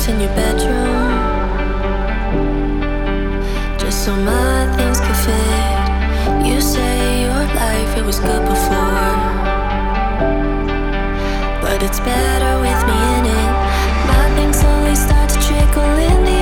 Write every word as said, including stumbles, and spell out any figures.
in your bedroom, just so my things could fit. You say your life, it was good before, but it's better with me in it. My things slowly start to trickle in the